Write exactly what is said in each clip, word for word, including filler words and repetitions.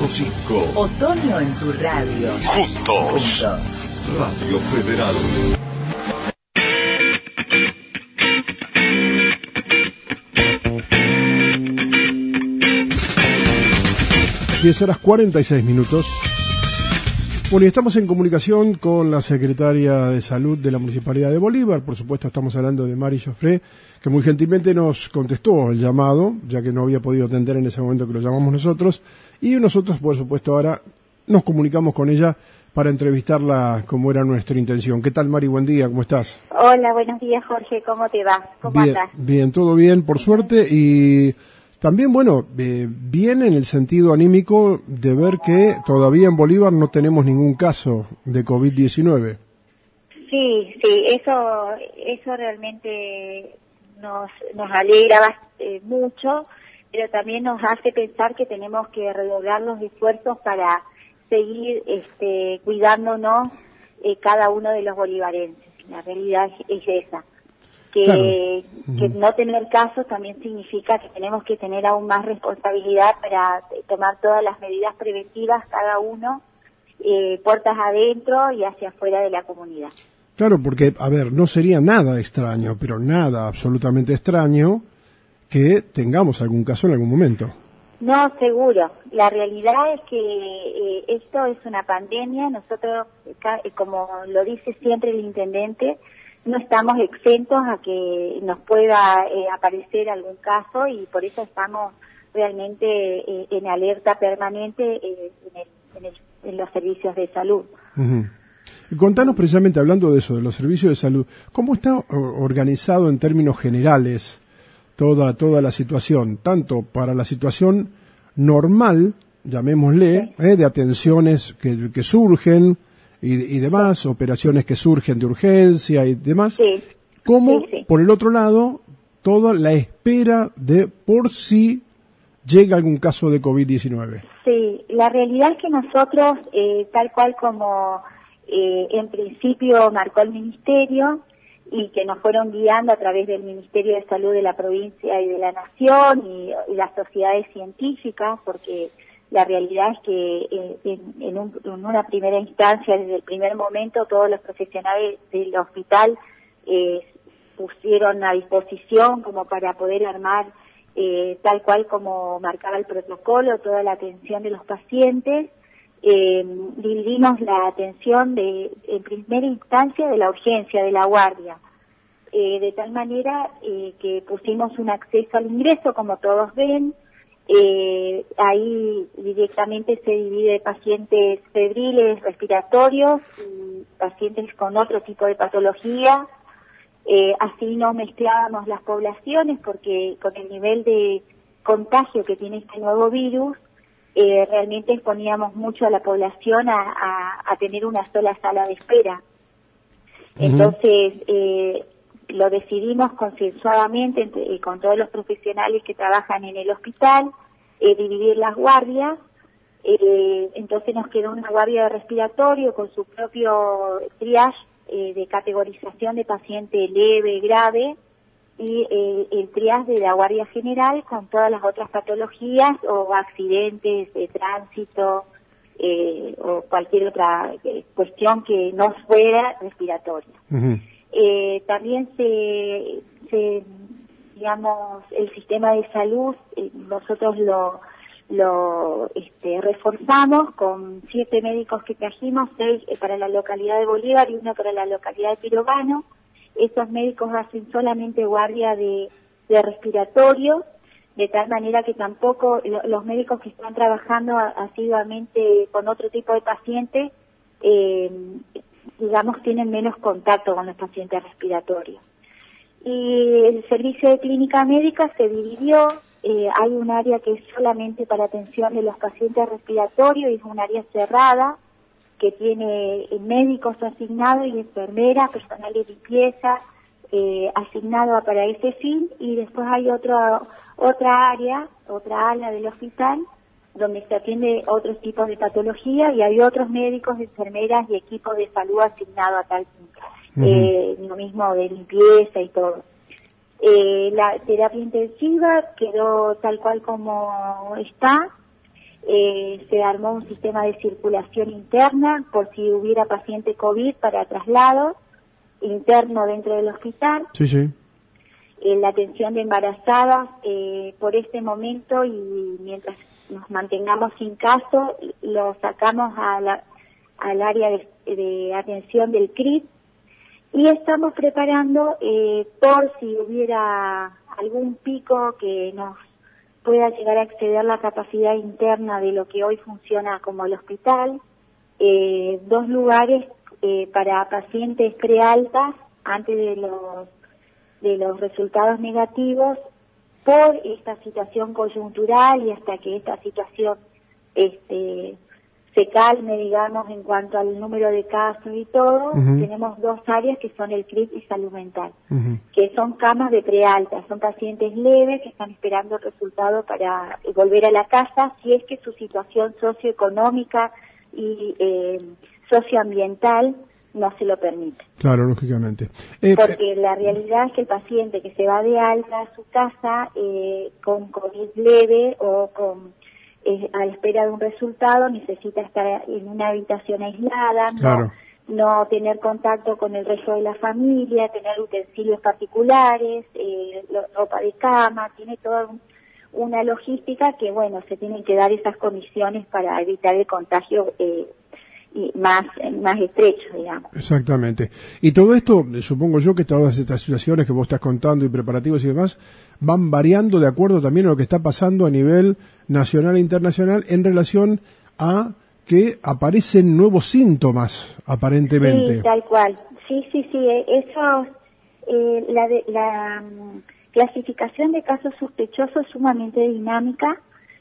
cinco. Otoño en tu radio. Juntos. Juntos. Radio Federal. diez horas cuarenta y seis minutos. Bueno, y estamos en comunicación con la secretaria de Salud de la Municipalidad de Bolívar. Por supuesto, estamos hablando de Mari Joffre, que muy gentilmente nos contestó el llamado, ya que no había podido atender en ese momento que lo llamamos nosotros. Y nosotros, por supuesto, ahora nos comunicamos con ella para entrevistarla como era nuestra intención. ¿Qué tal, Mari? Buen día, ¿cómo estás? Hola, buenos días, Jorge. ¿Cómo te va? ¿Cómo bien, andas? Bien, todo bien, por suerte. Y también, bueno, eh, bien en el sentido anímico de ver que todavía en Bolívar no tenemos ningún caso de COVID diecinueve. Sí, sí, eso eso realmente nos nos alegra eh, mucho, pero también nos hace pensar que tenemos que redoblar los esfuerzos para seguir este, cuidándonos eh, cada uno de los bolivarenses. La realidad es, es esa. Que, Claro. que uh-huh. no tener casos también significa que tenemos que tener aún más responsabilidad para tomar todas las medidas preventivas cada uno, eh, puertas adentro y hacia afuera de la comunidad. Claro, porque, a ver, no sería nada extraño, pero nada absolutamente extraño que tengamos algún caso en algún momento. No, seguro. La realidad es que eh, esto es una pandemia. Nosotros, como lo dice siempre el intendente, no estamos exentos a que nos pueda eh, aparecer algún caso y por eso estamos realmente eh, en alerta permanente eh, en, el, en, el, en los servicios de salud. Uh-huh. Y contanos precisamente, hablando de eso, de los servicios de salud, ¿cómo está organizado en términos generales toda toda la situación? Tanto para la situación normal, llamémosle, sí. eh, de atenciones que, que surgen, Y, y demás, sí. operaciones que surgen de urgencia y demás, sí. como, sí, sí. por el otro lado, toda la espera de por si llega algún caso de COVID diecinueve. Sí, la realidad es que nosotros, eh, tal cual como eh, en principio marcó el Ministerio, y que nos fueron guiando a través del Ministerio de Salud de la provincia y de la Nación, y, y las sociedades científicas, porque la realidad es que eh, en, en, un, en una primera instancia, desde el primer momento, todos los profesionales del hospital eh, pusieron a disposición como para poder armar eh, tal cual como marcaba el protocolo, toda la atención de los pacientes. Eh, dividimos la atención de, en primera instancia, de la urgencia, de la guardia, eh, de tal manera eh, que pusimos un acceso al ingreso, como todos ven. Eh, ahí directamente se divide pacientes febriles, respiratorios y pacientes con otro tipo de patología. Eh, así no mezclábamos las poblaciones porque con el nivel de contagio que tiene este nuevo virus, eh, realmente exponíamos mucho a la población a, a, a tener una sola sala de espera. Uh-huh. Entonces, eh, lo decidimos consensuadamente entre, eh, con todos los profesionales que trabajan en el hospital, eh, dividir las guardias. Eh, entonces nos quedó una guardia de respiratorio con su propio triage eh, de categorización de paciente leve, grave, y eh, el triage de la guardia general con todas las otras patologías o accidentes de tránsito eh, o cualquier otra eh, cuestión que no fuera respiratoria. Uh-huh. Eh, también se, se, digamos, el sistema de salud, eh, nosotros lo, lo este, reforzamos con siete médicos que trajimos, seis eh, para la localidad de Bolívar y uno para la localidad de Pirogano. Esos médicos hacen solamente guardia de, de respiratorio, de tal manera que tampoco lo, los médicos que están trabajando asiduamente con otro tipo de pacientes, eh, digamos, tienen menos contacto con los pacientes respiratorios. Y el servicio de clínica médica se dividió, eh, hay un área que es solamente para atención de los pacientes respiratorios y es un área cerrada que tiene médicos asignados y enfermeras, personal de limpieza eh, asignado para ese fin, y después hay otra otra área, otra ala del hospital donde se atiende otros tipos de patología y hay otros médicos, enfermeras y equipos de salud asignados a tal punto. Uh-huh. Eh, lo mismo de limpieza y todo. Eh, la terapia intensiva quedó tal cual como está. eh, se armó un sistema de circulación interna por si hubiera paciente COVID para traslado interno dentro del hospital. Sí, sí. Eh, la atención de embarazadas eh, por este momento y mientras nos mantengamos sin caso, lo sacamos a la, al área de, de atención del C R I P y estamos preparando eh, por si hubiera algún pico que nos pueda llegar a exceder la capacidad interna de lo que hoy funciona como el hospital, eh, dos lugares eh, para pacientes prealtas antes de los de los resultados negativos por esta situación coyuntural y hasta que esta situación este se calme, digamos, en cuanto al número de casos y todo. Uh-huh. Tenemos dos áreas que son el C R I P y salud mental, uh-huh. que son camas de prealta, son pacientes leves que están esperando el resultado para volver a la casa si es que su situación socioeconómica y eh, socioambiental no se lo permite. Claro, lógicamente. Eh, Porque eh, la realidad es que el paciente que se va de alta a su casa eh, con COVID leve o con eh, a la espera de un resultado necesita estar en una habitación aislada, claro. no, no tener contacto con el resto de la familia, tener utensilios particulares, eh, ropa de cama, tiene toda un, una logística que, bueno, se tienen que dar esas condiciones para evitar el contagio eh, y más más estrecho, digamos. Exactamente. Y todo esto, supongo yo que todas estas situaciones que vos estás contando y preparativos y demás, van variando de acuerdo también a lo que está pasando a nivel nacional e internacional en relación a que aparecen nuevos síntomas, aparentemente. Sí, tal cual. Sí, sí, sí. Eso, eh, la, de, la um, clasificación de casos sospechosos es sumamente dinámica.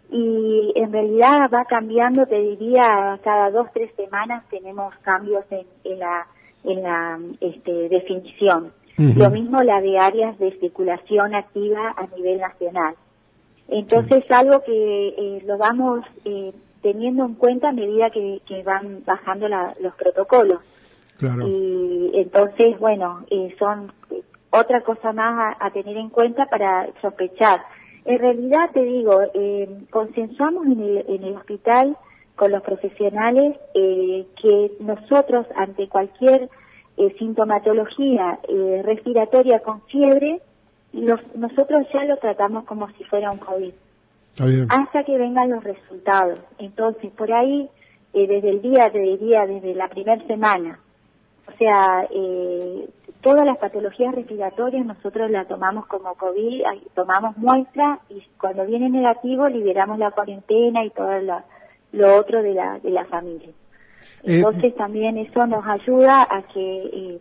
Y en realidad va cambiando, te diría, cada dos, tres semanas tenemos cambios en, en la, en la este, definición. Uh-huh. Lo mismo la de áreas de circulación activa a nivel nacional. Entonces, sí. algo que eh, lo vamos eh, teniendo en cuenta a medida que, que van bajando la, los protocolos. Claro. Y entonces, bueno, eh, son otra cosa más a, a tener en cuenta para sospechar. En realidad, te digo, eh, consensuamos en el, en el hospital con los profesionales eh, que nosotros, ante cualquier eh, sintomatología eh, respiratoria con fiebre, los, nosotros ya lo tratamos como si fuera un COVID. Hasta que vengan los resultados. Entonces, por ahí, eh, desde el día, te diría, desde la primera semana, o sea, eh, todas las patologías respiratorias nosotros las tomamos como COVID, tomamos muestra y cuando viene negativo liberamos la cuarentena y todo la, lo otro de la de la familia. Entonces eh, también eso nos ayuda a que eh,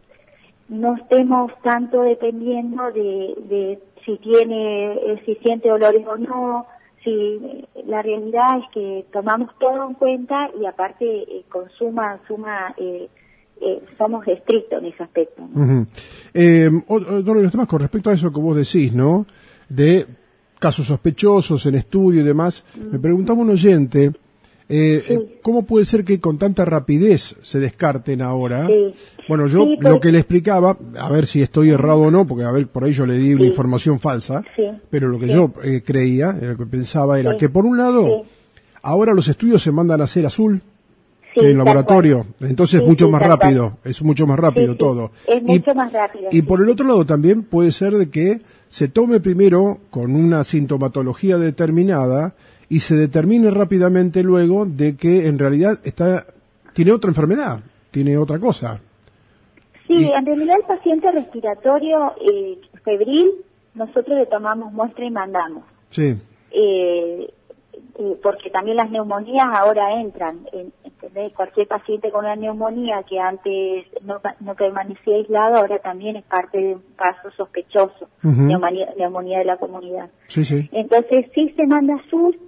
no estemos tanto dependiendo de, de si tiene, eh, si siente olores o no. Si la realidad es que tomamos todo en cuenta y aparte eh, consuma, suma eh, Eh, somos estrictos en ese aspecto, ¿no? Uh-huh. Eh, otro de los temas con respecto a eso que vos decís, ¿no? De casos sospechosos en estudio y demás, uh-huh. me preguntaba un oyente, eh, sí. ¿cómo puede ser que con tanta rapidez se descarten ahora? Sí. Bueno, yo sí, lo que le explicaba, a ver si estoy errado o no, porque a ver, por ahí yo le di sí. una información falsa, sí. pero lo que sí. yo eh, creía, lo que pensaba era sí. que por un lado, sí. ahora los estudios se mandan a hacer azul, Sí, en laboratorio, entonces sí, mucho sí, más rápido, cual. es mucho más rápido sí, todo. Sí. Es y, mucho más rápido. Y sí. por el otro lado también puede ser de que se tome primero con una sintomatología determinada y se determine rápidamente luego de que en realidad está tiene otra enfermedad, tiene otra cosa. Sí, y, en realidad el paciente respiratorio eh, febril, nosotros le tomamos muestra y mandamos. Sí. Eh, eh, porque también las neumonías ahora entran, en, ¿entendés? Cualquier paciente con una neumonía que antes no, no permanecía aislado, ahora también es parte de un caso sospechoso, uh-huh. neumonía, neumonía de la comunidad. Sí, sí. Entonces sí se manda azul,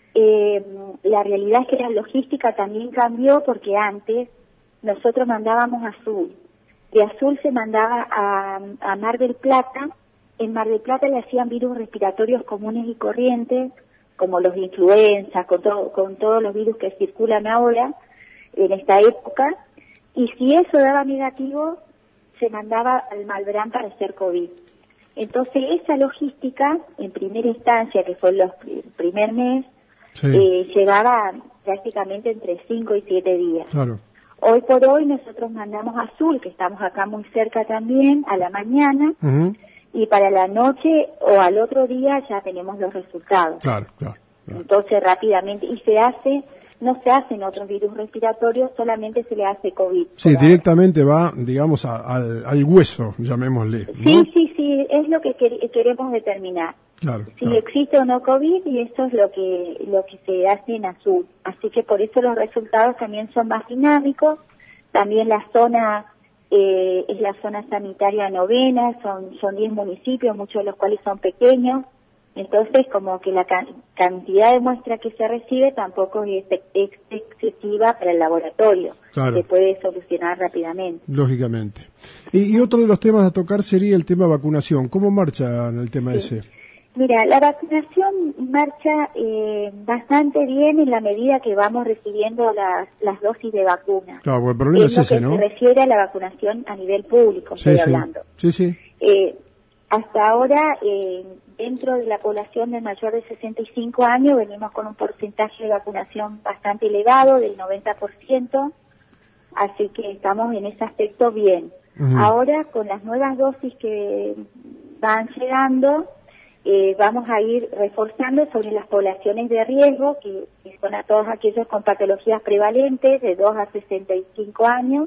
eh, la realidad es que la logística también cambió porque antes nosotros mandábamos azul, de azul se mandaba a, a Mar del Plata, en Mar del Plata le hacían virus respiratorios comunes y corrientes, como los de influenza, con, todo, con todos los virus que circulan ahora, en esta época, y si eso daba negativo, se mandaba al Malbrán para hacer COVID. Entonces, esa logística, en primera instancia, que fue los, el primer mes, sí. eh, llevaba prácticamente entre cinco y siete días. Claro. Hoy por hoy nosotros mandamos a Azul, que estamos acá muy cerca también, a la mañana, Uh-huh. y para la noche o al otro día ya tenemos los resultados. Claro, claro, claro. Entonces rápidamente, y se hace, no se hacen otros virus respiratorios, solamente se le hace COVID. Sí, Por directamente va, digamos, a- al, al hueso, llamémosle, ahora. ¿no? Sí, sí, sí, es lo que quer- queremos determinar. Claro, Si claro. existe o no COVID, y eso es lo que lo que se hace en Azul. Así que por eso los resultados también son más dinámicos. También la zona eh, es la zona sanitaria novena, son son diez municipios, muchos de los cuales son pequeños. Entonces, como que la can- cantidad de muestra que se recibe tampoco es ex- excesiva para el laboratorio. Claro. Se puede solucionar rápidamente. Lógicamente. Y, y otro de los temas a tocar sería el tema vacunación. ¿Cómo marcha en el tema Sí. ese? Mira, la vacunación marcha eh, bastante bien en la medida que vamos recibiendo las, las dosis de vacuna. Claro, porque el problema es lo ese, que ¿no? se refiere a la vacunación a nivel público, Sí, estoy sí. hablando. Sí, sí. Eh, hasta ahora, eh, dentro de la población de mayor de sesenta y cinco años, venimos con un porcentaje de vacunación bastante elevado, del noventa por ciento, así que estamos en ese aspecto bien. Ujú. Ahora, con las nuevas dosis que van llegando, eh, vamos a ir reforzando sobre las poblaciones de riesgo, que, que son a todos aquellos con patologías prevalentes de dos a sesenta y cinco años,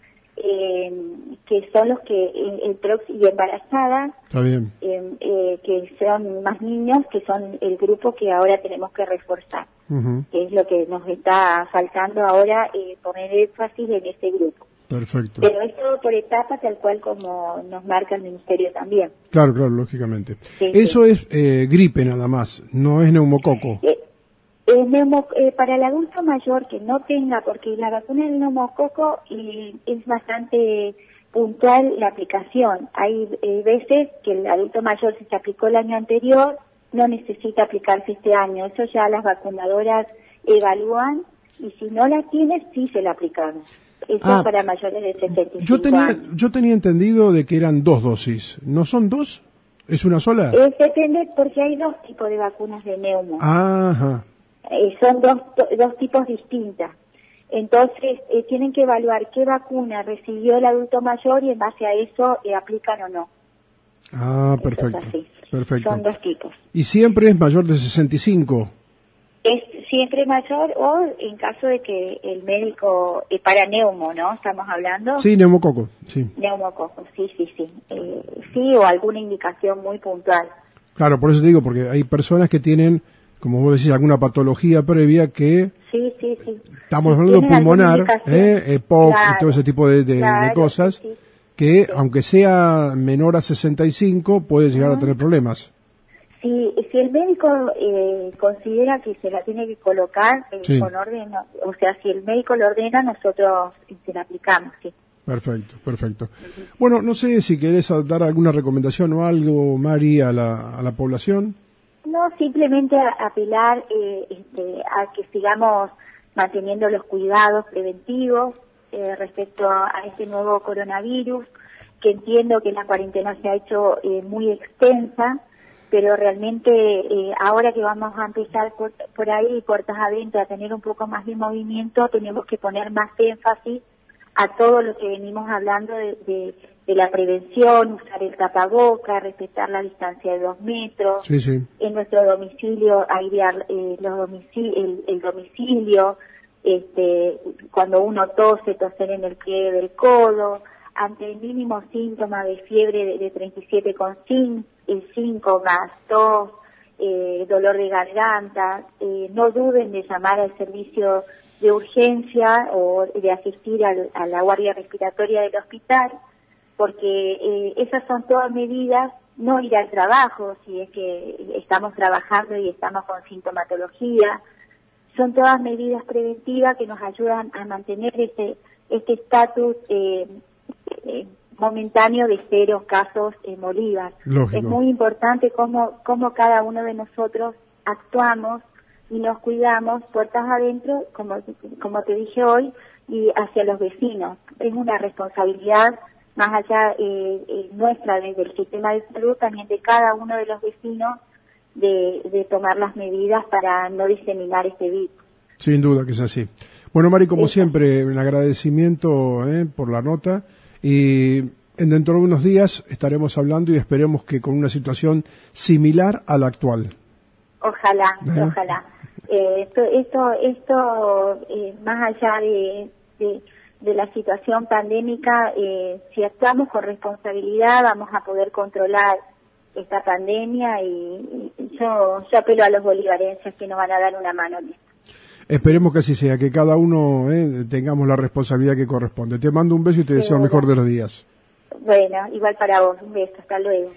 eh, que son los que, el, el prox- y embarazadas, Está bien. eh, eh, que son más niños, que son el grupo que ahora tenemos que reforzar, Ujú. que es lo que nos está faltando ahora, eh, poner énfasis en ese grupo. Perfecto. Pero es todo por etapas, tal cual como nos marca el Ministerio también. Claro, claro, lógicamente. Sí, Eso es eh, gripe nada más, no es neumococo. Eh, el neumo- eh, para el adulto mayor que no tenga, porque la vacuna del neumococo eh, es bastante puntual la aplicación. Hay eh, veces que el adulto mayor, si se aplicó el año anterior, no necesita aplicarse este año. Eso ya las vacunadoras evalúan, y si no la tiene, sí se la aplican. Eso Ah, es para mayores de sesenta y cinco Yo tenía, años. yo tenía entendido de que eran dos dosis. ¿No son dos? ¿Es una sola? Eh, depende, porque hay dos tipos de vacunas de neumo. Ajá. Eh, son dos, dos tipos distintas. Entonces, eh, tienen que evaluar qué vacuna recibió el adulto mayor y en base a eso eh, aplican o no. Ah, Eso es perfecto. así. Perfecto. Son dos tipos. Y siempre es mayor de sesenta y cinco. Es siempre mayor, o en caso de que el médico, eh, para neumo, ¿no? Estamos hablando. Sí, neumococo, sí. Neumococo, sí, sí, sí. Eh, sí, o alguna indicación muy puntual. Claro, por eso te digo, porque hay personas que tienen, como vos decís, alguna patología previa que Sí, sí, sí. estamos Si hablando tienen alguna pulmonar, indicación, eh, E P O C y claro, todo ese tipo de, de- de claro, cosas, sí, sí. que Sí. aunque sea menor a sesenta y cinco, puede llegar a Ah. tener problemas. Si, si el médico eh, considera que se la tiene que colocar eh, Sí. con orden, no- o sea, si el médico lo ordena, nosotros eh, se la aplicamos, sí. Perfecto, perfecto. Bueno, no sé si querés dar alguna recomendación o algo, Mari, a la, a la población. No, simplemente a- apelar eh, este, a que sigamos manteniendo los cuidados preventivos eh, respecto a, a este nuevo coronavirus, que entiendo que la cuarentena se ha hecho eh, muy extensa, pero realmente eh, ahora que vamos a empezar por, por ahí, puertas adentro, a tener un poco más de movimiento, tenemos que poner más énfasis a todo lo que venimos hablando de, de, de la prevención, usar el tapaboca, respetar la distancia de dos metros, Sí, sí. en nuestro domicilio airear eh, los domicil el, el domicilio, este, cuando uno tose, toser en el pliegue del codo, ante el mínimo síntoma de fiebre de, de treinta y siete coma cinco más tos, eh, dolor de garganta, eh, no duden de llamar al servicio de urgencia o de asistir al, a la guardia respiratoria del hospital, porque eh, esas son todas medidas, no ir al trabajo si es que estamos trabajando y estamos con sintomatología, son todas medidas preventivas que nos ayudan a mantener este este estatus eh, eh, momentáneo de cero casos en Bolívar. Lógico. Es muy importante cómo, cómo cada uno de nosotros actuamos y nos cuidamos puertas adentro, como, como te dije hoy, y hacia los vecinos. Es una responsabilidad más allá eh, eh, nuestra desde el sistema de salud, también de cada uno de los vecinos, de, de tomar las medidas para no diseminar este virus. Sin duda que es así. Bueno, Mari, como Eso. siempre, un agradecimiento eh, por la nota y en dentro de unos días estaremos hablando y esperemos que con una situación similar a la actual. Ojalá, ¿Eh? ojalá. Eh, esto, esto, esto eh, más allá de, de, de la situación pandémica, eh, si actuamos con responsabilidad vamos a poder controlar esta pandemia y, y yo, yo apelo a los bolivarenses que nos van a dar una mano en esto. Esperemos que así sea, que cada uno eh, tengamos la responsabilidad que corresponde. Te mando un beso y te deseo el mejor de los días. Bueno, igual para vos, un beso, hasta luego.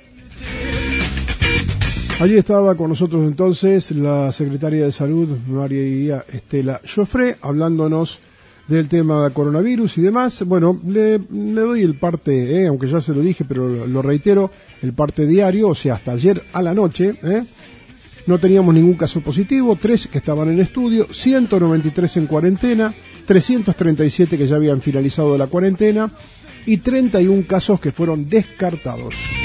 Allí estaba con nosotros entonces la secretaria de Salud, María Estela Joffre, hablándonos del tema del coronavirus y demás. Bueno, le, le doy el parte, eh, aunque ya se lo dije, pero lo, lo reitero, el parte diario, o sea, hasta ayer a la noche, eh, no teníamos ningún caso positivo, tres que estaban en estudio, ciento noventa y tres en cuarentena, trescientos treinta y siete que ya habían finalizado la cuarentena y treinta y uno casos que fueron descartados.